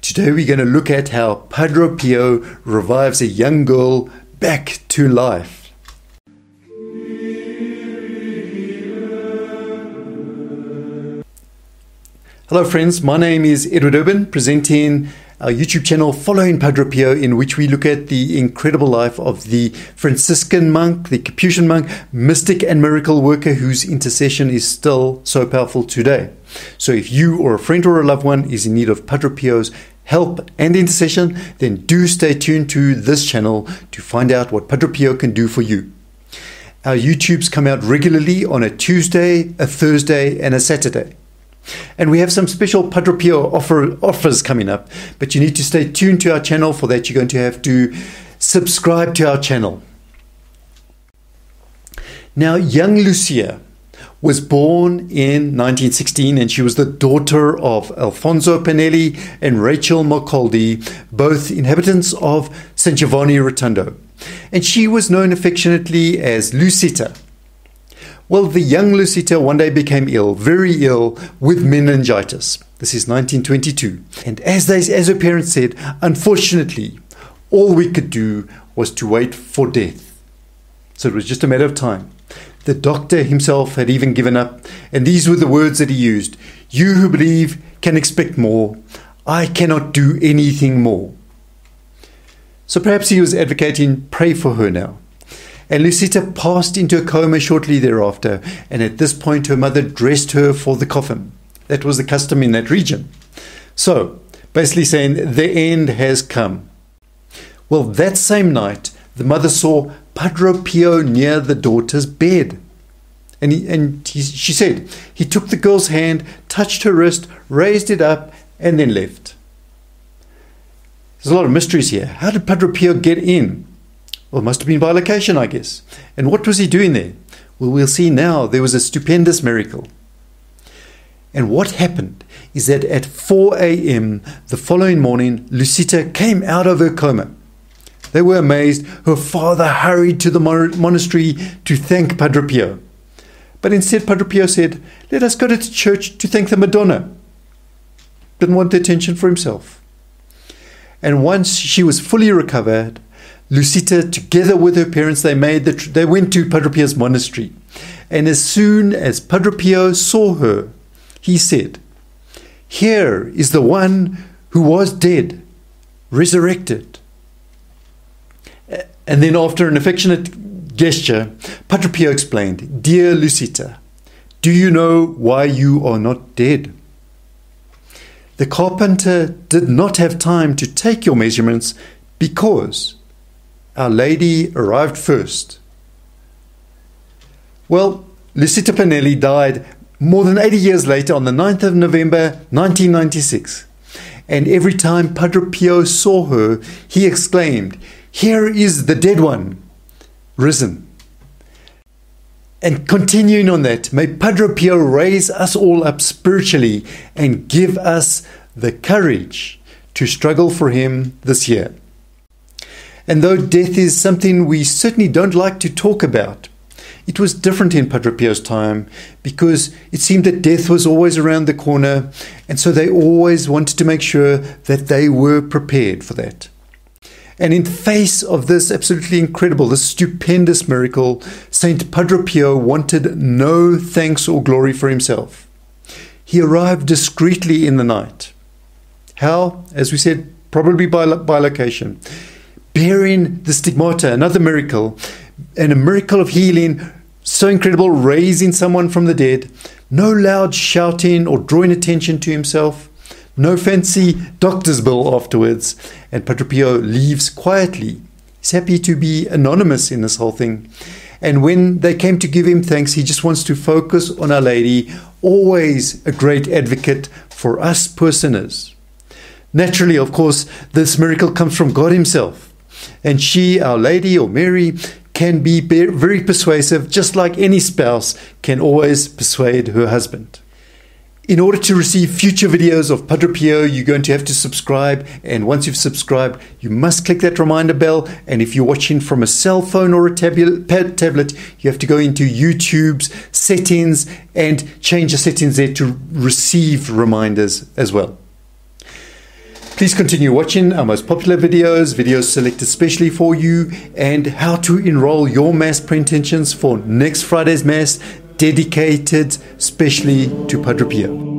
Today we're going to look at how Padre Pio revives a young girl back to life. Hello friends, my name is Edward Urban, presenting our YouTube channel Following Padre Pio, in which we look at the incredible life of the Franciscan monk, the Capuchin monk, mystic and miracle worker whose intercession is still so powerful today. So if you or a friend or a loved one is in need of Padre Pio's help and intercession, then do stay tuned to this channel to find out what Padre Pio can do for you. Our YouTubes come out regularly on a Tuesday, a Thursday and a Saturday. And we have some special Padre Pio offers coming up, but you need to stay tuned to our channel. For that, you're going to have to subscribe to our channel. Now, young Lucia was born in 1916, and she was the daughter of Alfonso Pinelli and Rachel Marcoldi, both inhabitants of San Giovanni Rotondo. And she was known affectionately as Lucita. Well, the young Lucita one day became ill, very ill, with meningitis. This is 1922. And as her parents said, unfortunately, all we could do was to wait for death. So it was just a matter of time. The doctor himself had even given up, and these were the words that he used: "You who believe can expect more. I cannot do anything more." So perhaps he was advocating, pray for her now. And Lucita passed into a coma shortly thereafter, and at this point her mother dressed her for the coffin. That was the custom in that region. So, basically saying the end has come. Well, that same night, the mother saw Padre Pio near the daughter's bed. She said, he took the girl's hand, touched her wrist, raised it up, and then left. There's a lot of mysteries here. How did Padre Pio get in? Well, it must have been by location, I guess. And what was he doing there? Well, we'll see now. There was a stupendous miracle. And what happened is that at 4 a.m. the following morning, Lucita came out of her coma. They were amazed. Her father hurried to the monastery to thank Padre Pio. But instead, Padre Pio said, "Let us go to church to thank the Madonna." Didn't want the attention for himself. And once she was fully recovered, Lucita, together with her parents, they went to Padre Pio's monastery. And as soon as Padre Pio saw her, he said, "Here is the one who was dead, resurrected." And then after an affectionate gesture, Padre Pio explained, "Dear Lucita, do you know why you are not dead? The carpenter did not have time to take your measurements because Our Lady arrived first." Well, Lucita Pinelli died more than 80 years later on the 9th of November 1996. And every time Padre Pio saw her, he exclaimed, "Here is the dead one, risen." And continuing on that, may Padre Pio raise us all up spiritually and give us the courage to struggle for him this year. And though death is something we certainly don't like to talk about, it was different in Padre Pio's time because it seemed that death was always around the corner, and so they always wanted to make sure that they were prepared for that. And in face of this absolutely incredible, this stupendous miracle, Saint Padre Pio wanted no thanks or glory for himself. He arrived discreetly in the night. How? As we said, probably by location. Bearing the stigmata, another miracle, and a miracle of healing so incredible, raising someone from the dead. No loud shouting or drawing attention to himself. No fancy doctor's bill afterwards. And Padre Pio leaves quietly. He's happy to be anonymous in this whole thing. And when they came to give him thanks, he just wants to focus on Our Lady, always a great advocate for us poor sinners. Naturally, of course, this miracle comes from God himself. And she, Our Lady or Mary, can be very persuasive, just like any spouse can always persuade her husband. In order to receive future videos of Padre Pio, you're going to have to subscribe. And once you've subscribed, you must click that reminder bell. And if you're watching from a cell phone or a tablet, you have to go into YouTube's settings and change the settings there to receive reminders as well. Please continue watching our most popular videos selected specially for you, and how to enroll your Mass pre-intentions for next Friday's Mass dedicated specially to Padre Pio.